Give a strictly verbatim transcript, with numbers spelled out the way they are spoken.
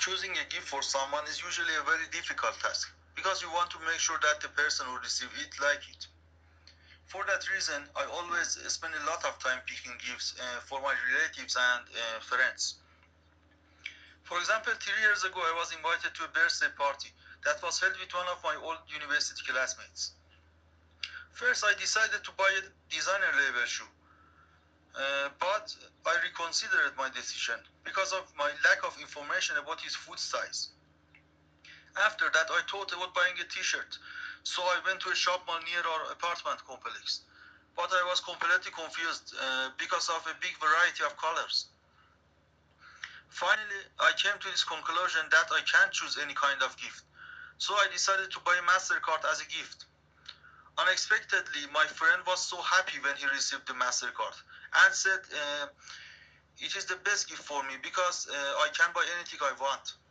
choosing a gift for someone is usually a very difficult task because you want to make sure that the person who receives it like it. For that reason, I always spend a lot of time picking gifts uh, for my relatives and uh, friends. For example, three years ago, I was invited to a birthday party that was held with one of my old university classmates. First, I decided to buy a designer label shoe, uh, but I reconsidered my decision because of my lack of information about his foot size. After that, I thought about buying a t-shirt, so I went to a shop mall near our apartment complex. But I was completely confused uh, because of a big variety of colors. Finally, I came to this conclusion that I can't choose any kind of gift, so I decided to buy a MasterCard as a gift. Unexpectedly, my friend was so happy when he received the MasterCard and said, uh, it is the best gift for me because uh, I can buy anything I want.